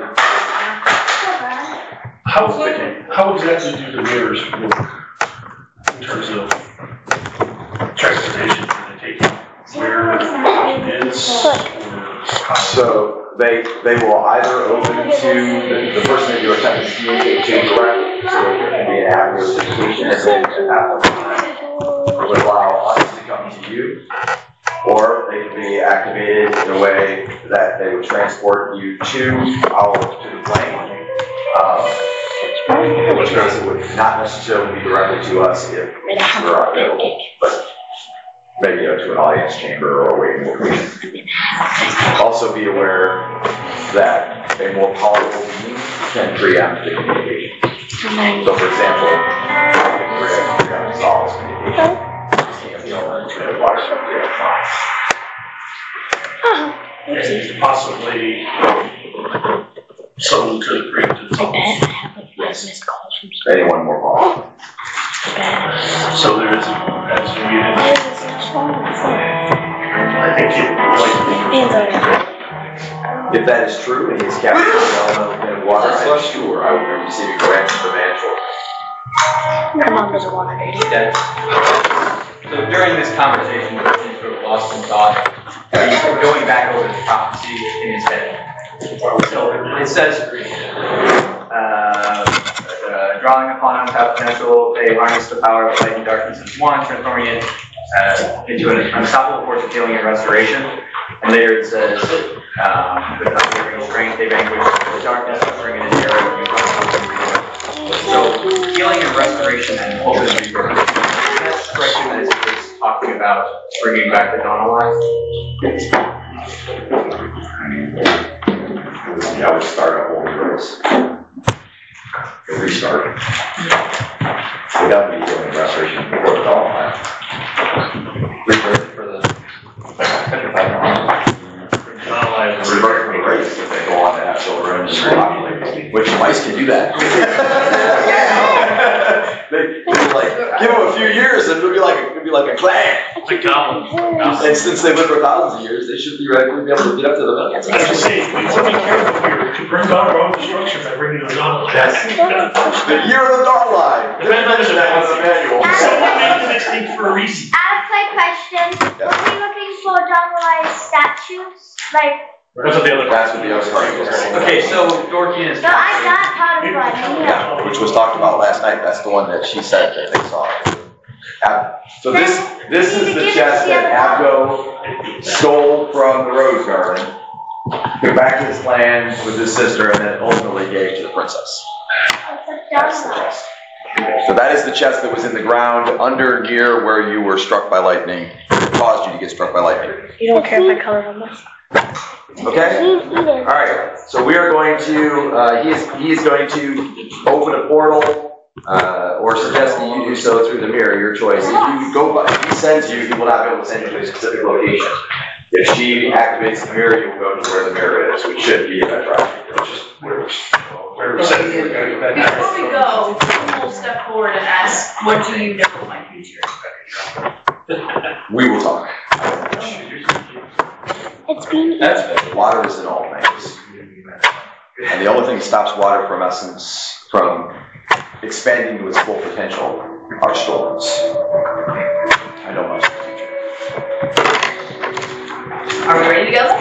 How, how exactly do the mirrors work in terms of transportation? Do they take you where the person is? Or how? So they, they will either open to the, the person that you're attempting to communicate to directly, so there can be an accurate communication, and then at that point, it would allow us to come to you, or they can be activated in a way that they would transport you to our, to the plane. Um, in which case it would not necessarily be directly to us if we're available, but maybe go to an audience chamber or a waiting location. Also be aware that a more powerful being can preempt the communication. So for example, I can preempt preempt Saul's communication. Can't be able to water And possibly someone could bring to the Yes. Anyone more powerful? So there is, as we get into, I think it If that is true and he's captured the element of water, I'm sure I will be receiving direction from Angela. My mom doesn't want to do Okay. So during this conversation, he sort of lost in thought. He's going back over the prophecy in his head. So it says, uh, uh, drawing upon untapped potential, they harness the power of light and darkness as one, transforming it uh, into an unstoppable force of healing and restoration. And later it says, Um, without their restraint, they vanquish the darkness, ushering in an era of new life. So, healing and restoration and hope and rebirth. That's correction that is, is talking about bringing back the dawn of life. Yeah, I would start a whole new race. Restart. We got to be doing restoration before the dawn of life. Rebirth for the. Rebirth for the race if they go on to have children and populate, which mice can do that. They, they like give them a few years and it'll be like it'll be like a clan. Like goblins. And since they live for thousands of years, they should theoretically be able to get up to the millions. I was saying, we want to be careful here to bring down our own destruction by bringing the dawn of life. The year of the dawn line. Didn't mention that in the manual. So we made the sixteenth for a reason. I have a question. Were we looking for dawn of life statues? Like, That's what the other. That's what the other part was. Okay, so Dorothy is. no, I got part of one. Yeah, which was talked about last night. That's the one that she said that they saw. Ab- So this, this is the chest that Abgo stole from the Rose Garden, took back to his land with his sister, and then ultimately gave to the princess. That's the chest. So that is the chest that was in the ground under near where you were struck by lightning, caused you to get struck by lightning. You don't care if I color on this? Okay? Alright, so we are going to, uh, he is, he is going to open a portal, uh, or suggest that you do so through the mirror, your choice. If you go by, if he sends you, he will not be able to send you to a specific location. If she activates the mirror, you will go to where the mirror is, which should be in that drive. Which is where we're, where we're sitting. We're gonna go back. Before we go, we'll step forward and ask, what do you know of my future? We will talk. It's being That's, water is in all things. And the only thing that stops water from essence, from expanding to its full potential, are storms. I know much of the future. Are we ready to go?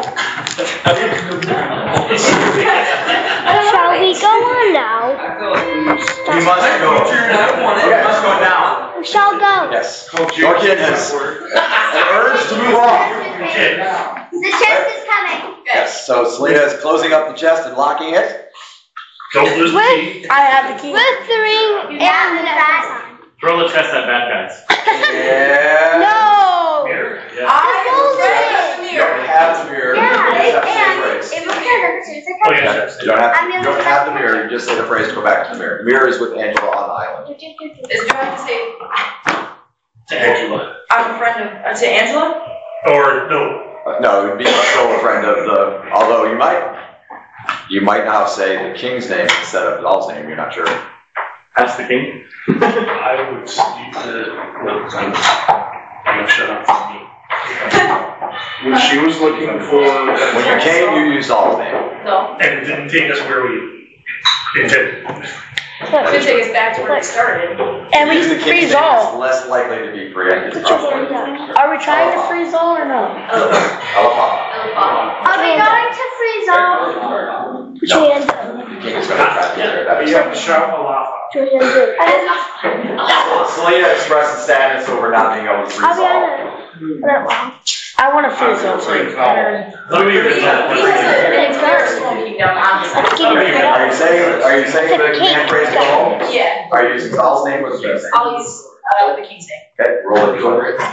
Shall we go on now? We must go. Okay, let's go now. We shall go. Yes. Dorkin has an urge to move on. The chest is coming. Yes, so Selena is closing up the chest and locking it. Don't lose the key. I have the key. With the ring and the bat. Throw the chest at bad guys. Yeah. No! Mirror? Yeah. I You don't have the mirror. Yeah, You just have to say and the phrase. it was good. It's Oh, a yeah. You don't have I'm to, you gonna don't look have at the mirror, you just say the phrase to go back to the mirror. The mirror is with Angela on the island. Is, do I have to say, To Angela. I'm a friend of, uh, to Angela? Or, no. Uh, No, it would be still a friend of the, although you might, you might now say the king's name instead of Doll's name, you're not sure. That's the king. I would leave the, no, I'm, I'm gonna shut up for me. When she was looking for. When you came, you used Doll's name. No. And it didn't take us where we intended. It should take us back to where we started. And we Use the can king's freeze name, all. it's less likely to be preempted. probably. Are we trying to freeze all or no? Alapapa. Are we going to freeze all? Put your hands up. The king is gonna try to get there, that'd be You have to something. shout Alafa. Put your hands up. Selena expresses sadness over not being able to I'll be resolve. on it. I want to freeze all. Let me We, we have an entire small kingdom on this. Let's get it Are you saying, are you saying the command phrase go home? Yeah, Are you using Doll's name or the king's name? I'll use, uh, the king's name. Okay, roll it, go ahead.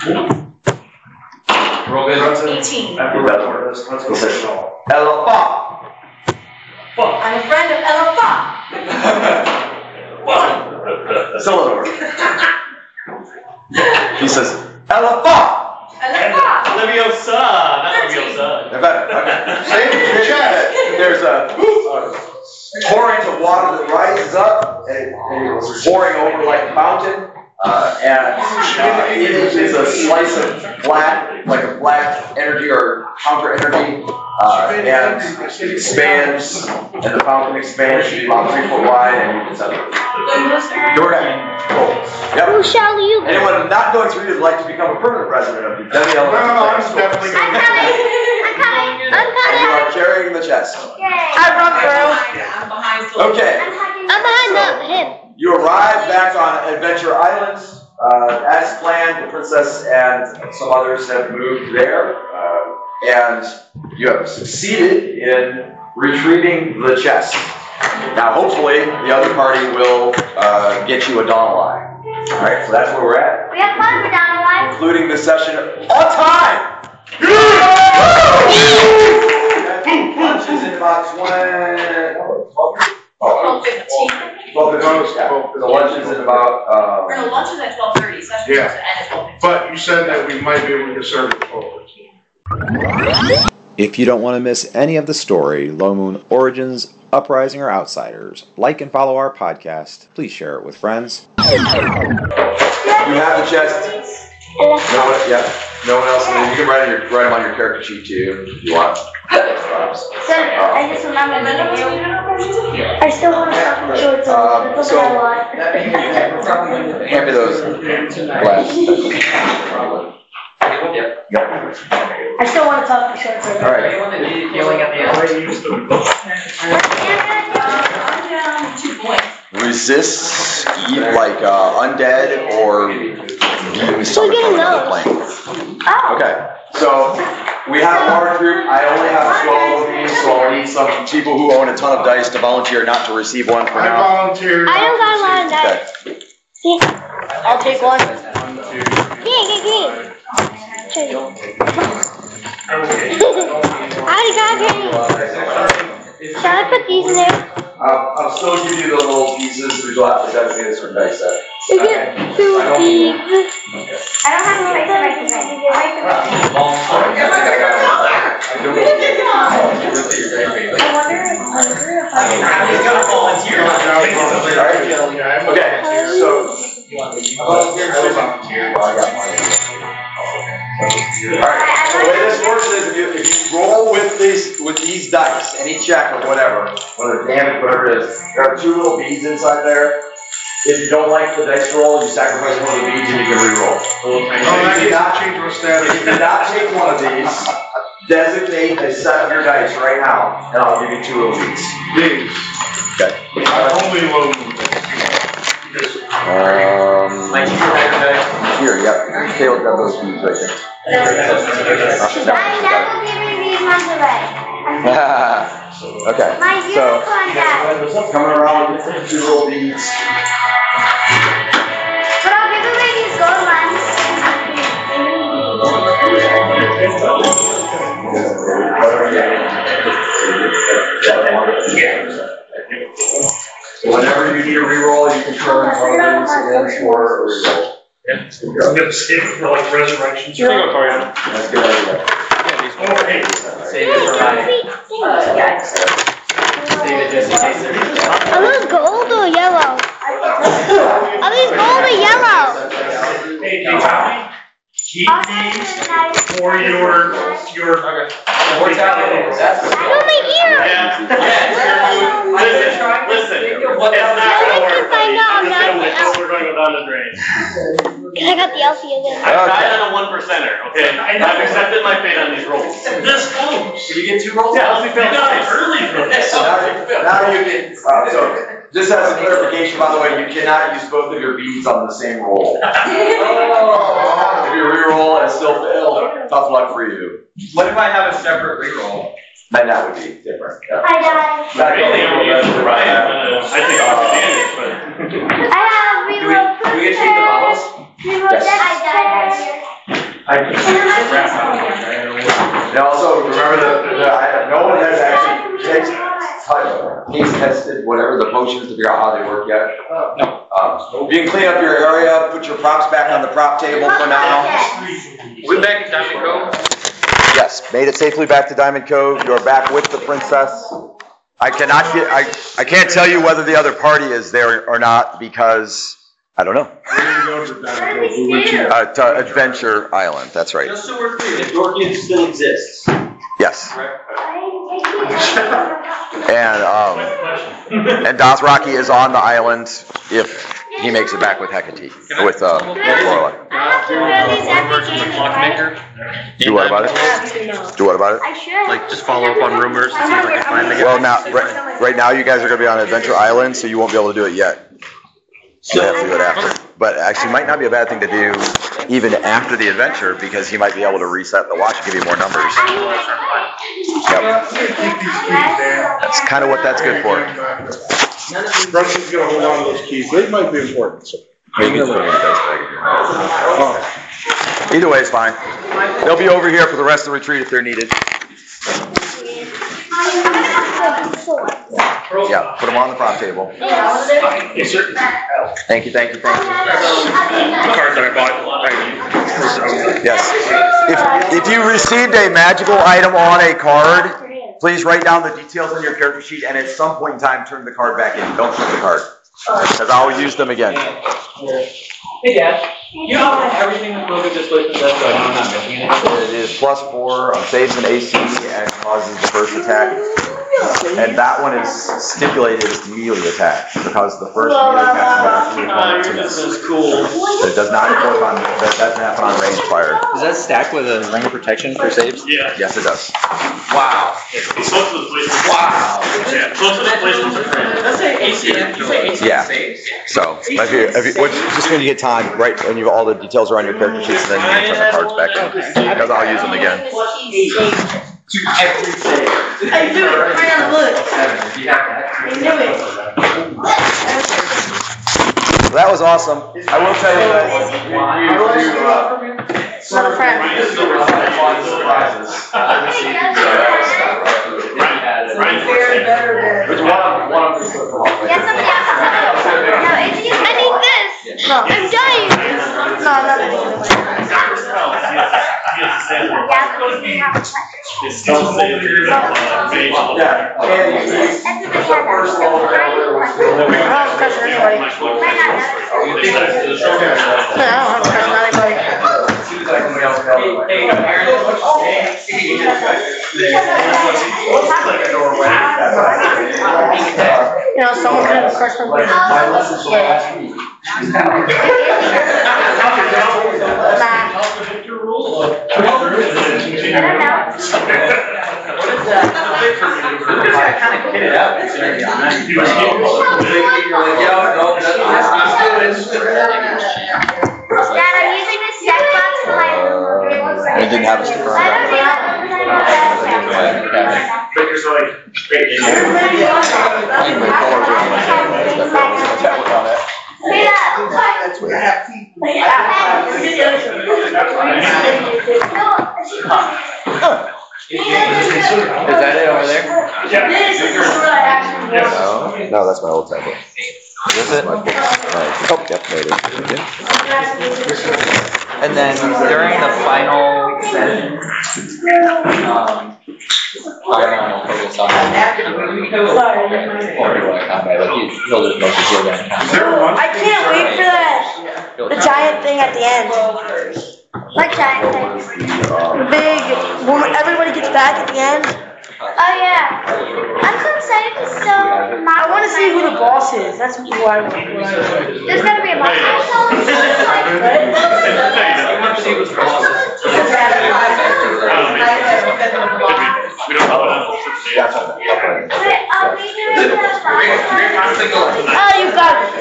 Roll good. Eighteen. Let's go. He says, Alapapa. I'm a friend of Ella Still doesn't work. He says, Alapapa. Ella Leviosa, not Leviosa. Better, okay. Same in chat. There's a, a torrent of water that rises up and and it's pouring over like a fountain. Uh, and uh, it is a slice of black, like a black energy or counter energy, uh, and it expands, and the fountain expands to be about three foot wide, and et cetera. Your turn. Cool. Yep. Who shall you go? Anyone not going through would like to become a permanent resident of the Demi No, Elementary no, I'm School. definitely I'm gonna. coming. I'm coming. I'm And you coming. are carrying the chest. Yay. I run through. I'm behind. Selena. Okay. I'm hugging. I'm behind the, him. You arrive back on Adventure Island. Uh, as planned, the princess and some others have moved there. Uh, and you have succeeded in retrieving the chest. Now, hopefully, the other party will uh, get you a Donalai. All right, so that's where we're at. We have fun for Donalai. Concluding the session on time. Lunch is in about twenty. Twelve fifteen. Twelve fifteen. The lunch is in about. Or no, Um, lunch is at twelve thirty, session is Yeah. at twelve fifteen. But you said that we might be able to serve it twelve fifteen. If you don't want to miss any of the story, Low Moon Origins, Uprising, or Outsiders, like and follow our podcast. Please share it with friends. you have the chest. No one, yeah. No one else. You can write on your write them on your character sheet too if you want. So, I just remembered the video. I still want to talk to shorts on. That's so- what I want. Hand me those glasses. I still want to talk to shorts on. All right. Yelling at the end. Two points. Resist, eat like uh, undead, or being summoned from another plane. Oh. Okay. So we have a large group. I only have twelve of these, so I'll need some People who own a ton of dice to volunteer not to receive one for I now. volunteer. I don't got a lot of Okay. dice. I'll take one. Give me, give me. I already got it. Shall I put these in there? I'll, I'll still give you the little pieces, but you'll have to designate a certain dice set. We get two of these. I don't have a place to write the dice. I like the dice. I wonder if, I wonder if I He's gonna volunteer. Okay, so. Alright, so the way this works is if you, if you roll with these, with these dice, any check or whatever, whether damage, whatever it is, there are two little beads inside there. If you don't like the dice roll, you sacrifice one of the beads and you can re-roll. Oh, that If you did gets not, changed my status. if you did not take one of these, designate a set of your dice right now, and I'll give you two little beads. These. Okay. I only load them. Because Um, Like you have your dice. here, yep. Caleb, grab those beads right there. I never give me these ones away. Okay, My so unicorn dice. Coming around with two little beads. But I'll give away these gold ones. Whenever you need a re-roll, you can turn one of these in for a re-roll. I'm gonna save it for like resurrections. Here you go, Torian. That's a good idea. Oh, hey. Save it for Ryan. Save it just in case there's. Are those gold or yellow? Are these gold or yellow? Hey, hey, Tommy, keep these for your, your. Mortality, that's. Oh, my ear! Yeah. Yeah. Listen, listen, it's not gonna work, buddy. I'm just gonna wait, we're gonna go down the drain. Cause I got the Elfie again. I've died on a one percenter, okay? I've accepted my fate on these rolls. This goes. Did you get two rolls? Yeah, I'll be failed twice. Early for this. So now, you- now you can, uh, so, just as a clarification, by the way, you cannot use both of your beads on the same roll. If you re-roll and still fail, tough luck for you. What if I have a separate reroll? Then that would be different, yeah. I died. That- Mainly I'm using Ryan, but uh, I take off advantage, but. I have Do we, reroll do we get to take the bottles? Reroll Yes. dex. I died. I can wrap up. And also, remember that, that I- no one has actually taste, taste tested whatever the potions to figure out how they work yet. No. Um, you can clean up your area, put your props back on the prop table for now. We back in Diamond Cove? yes, made it safely back to Diamond Cove. You are back with the princess. I cannot get, I, I can't tell you whether the other party is there or not because I don't know. Where do you go to Diamond Cove? Who would you? Uh, to Adventure Island, that's right. Just so we're clear, the Dorkian still exists. Yes. Right? And, um, and Dothraki is on the island if he makes it back with Hecate, with, uh, Lorelai. I have to wear these every game, right? Do what about it? Do what about it? I should. Like, just follow up on rumors, see if I can find the guy. Well, now, right, right now you guys are gonna be on Adventure Island, so you won't be able to do it yet. So they have to do it after. But actually might not be a bad thing to do even after the adventure because he might be able to reset the watch and give you more numbers. Yep. That's kind of what that's good for. Rusty's gonna hold on to those keys. They might be important, so. Maybe it's what he does back here. Either way, it's fine. They'll be over here for the rest of the retreat if they're needed. Yeah, put them on the prop table. Yes, sir. Thank you, thank you, thank you. Cards that I bought. Yes. If, if you received a magical item on a card, please write down the details on your character sheet and at some point in time, turn the card back in. Don't flip the card. Because I'll use them again. Hey Dad, you know everything that Logan just listed, that's so I'm not missing anything. It is plus four, um, saves an A C and causes the first attack. And that one is stipulated as melee attack because the first melee attack is one of two. This is cool. It does not work on, that doesn't happen on range fire. Does that stack with a ring of protection for saves? Yeah. Yes, it does. Wow. It's close to the placement. Wow. Yeah, close to the placement of friends. Let's say A C, you say A C Yeah. saves. So, if you, if you, which, just when you get time, right, and you, all the details are on your character sheets, and then you can turn the cards back in. Because I'll use them again. To every save. I do it, right on the book. Seven, if you have that. I knew it. So that was awesome. I will tell you that we, we, we, uh, Not a friend. we just still have a lot of surprises. Which one of, one of them. Yes, somebody else. No, it's you. I need this. No. I'm dying. No, not anymore. Yeah, but we have a check. It's still saved. Yeah. And That's what they had. First of all, I don't have a crush on anybody. No, I don't have a crush on anybody. You know, someone could have a crush on me. My lessons from last week. Dad, I'm using this check box for my room. It didn't have a sticker on I it. don't Is that it over there? No, no, that's my old tablet. Is it? My book. Uh, oh, yep, there it is. Yeah. And then during the final session, um, I don't know, focus on or combat, like he, he'll just mostly heal down combat. I can't wait for that. The giant thing at the end. What giant thing? The big, when everybody gets back at the end. Oh yeah. I'm so excited to show my. I want to see who the boss is. That's who I want. There's gonna be a boss. We don't know what Yeah, it's on there. Wait, are we doing the boss? Oh, you got it.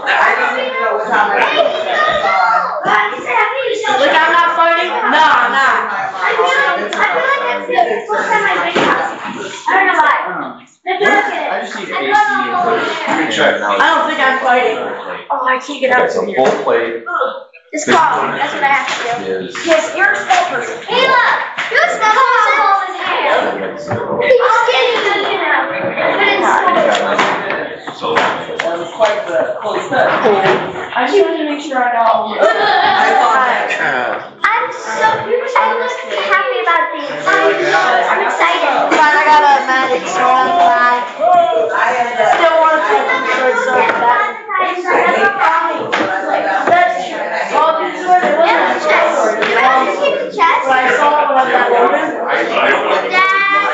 Look, I'm not fighting. No, I'm not. I feel like, I feel like that's the first time I've been here. I don't know why. Let's look at it. I just need I A don't know. C. I don't think I'm fighting. Oh, I can't get out Okay, so of here. full plate It's called, that's what I have to do. is. Yes, you're a small person. Kayla, you're a small person. All his hair. He's skinny, you know. But it's small. That was quite the close cut. I just wanted to make sure I got all of it. I thought that. I'm so, I look happy about these. I'm excited. But I got a magic sword on the back. I had that. Still want to take the sword so bad. That's all the sword. It wasn't a chest sword. Do I have to keep the chest? But I saw it when I got older. Dad.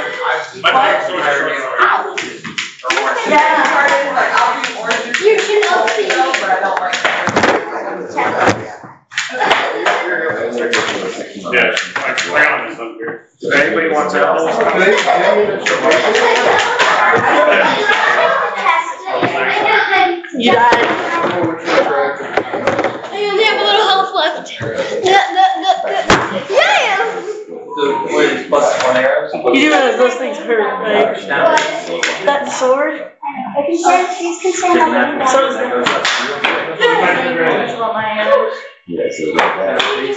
Yeah. You should open it. But I don't like Yeah, I got this up here. If anybody wants that, You died. Yeah. So, what is plus one arrows? You do realize those things hurt, right? That sword? If you said she's concerned about me, So is that. Yeah, so like that.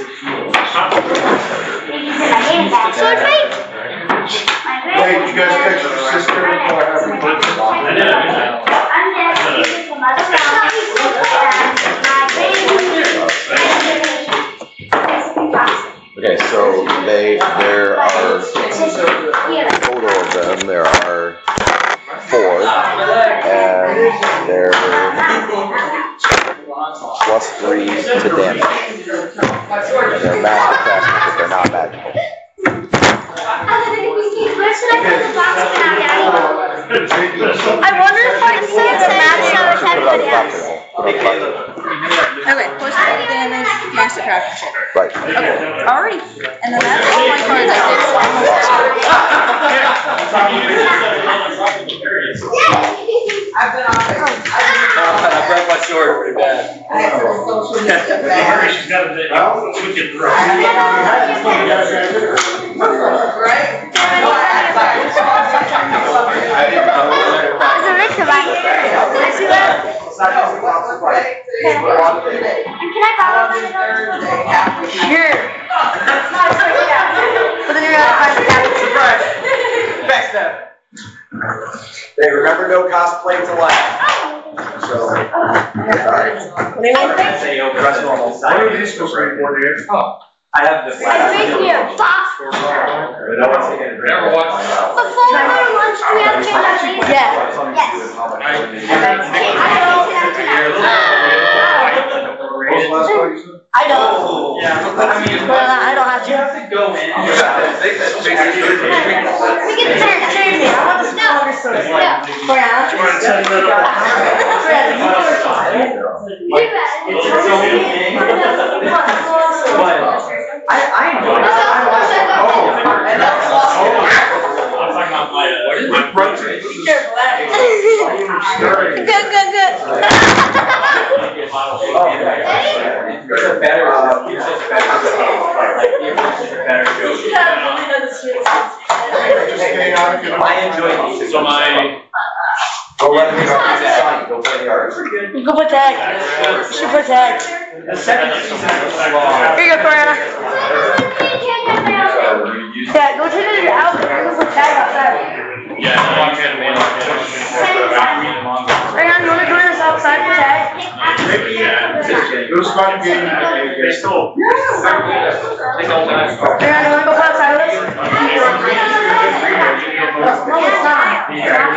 sword fight. Hey, did you guys text your sister? I'm dead. This is the mother Okay, so they, there are, total of them, there are four, and they're plus three to damage. And they're magic casters, but they're not magical. Where should I put the box now, Daddy? I wonder if I can say It's a match show with Put it on the everybody box else. table. Put it on the box table. Okay, push the damage, master craftsmanship. Right. Alrighty, and then that's all my cards I I've been on there. I broke my sword pretty bad. I have to social media. She's got a bit, switch it through. Right? There's a Richard right here. Can I see that? And can I borrow one of those? Sure. But then you're gonna find the captain. Backstab. Hey, remember no cosplay to laugh. So, alright. Say over the normal What side. are these supposed to be for, Dave? I have the flat. Right here. Box. But no one's taking a drink. Never watched. Before we go to lunch, do we have to change our these? Yeah. Yes. I I don't think What was the last one you said? I don't. Yeah, I mean. Well, I don't have You to. have to go in. We can turn, turn me. I want the snow. sword. It's like- For now. You wanna tell me I, I enjoy it. I like it. Oh, and that's awesome. I'm talking about my, uh, What is my it? brother. Good, good, good. Oh, yeah. It's a better, uh, it's just better, like, it's just a better show. I enjoy these. So my, Go let me know. Go play the arts. You go put tag. You should put tag. The second season was long. Here you go, Corona. So you use. Yeah, go turn in your outfit. Go put tag outside. yeah, no, you can't win. Ryan, you wanna join us outside for tag? It was fun getting. They still. They don't Ryan, you wanna go play outside with us? No, it's not.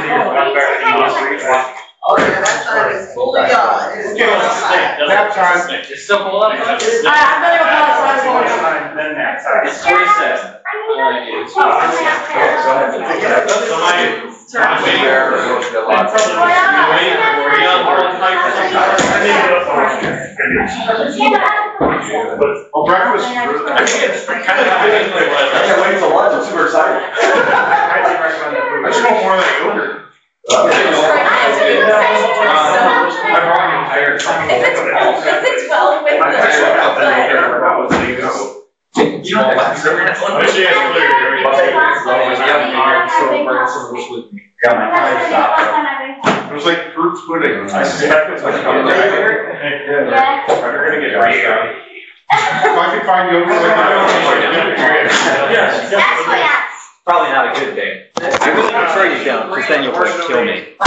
Oh, yeah, that time is fully gone. It is going outside. Nap time. It's still pull up. Alright, I'm gonna go play outside for us. It's forty-seven. So my, I'm waiting. I'm probably waiting for a young world type or something. Oh, breakfast. I think it's kind of. I can't wait till lunch. I'm super excited. I just want more of that yogurt. Uh, I brought an entire. If it's, if it's well with the. You know what? I wish you had clear. Got my time stopped. It was like fruit pudding. I suspect it's gonna come later. Yeah. We're gonna get right out. If I could find yogurt like that. Yes. That's what I. Probably not a good thing. I really prefer you don't, because then you'll kill me.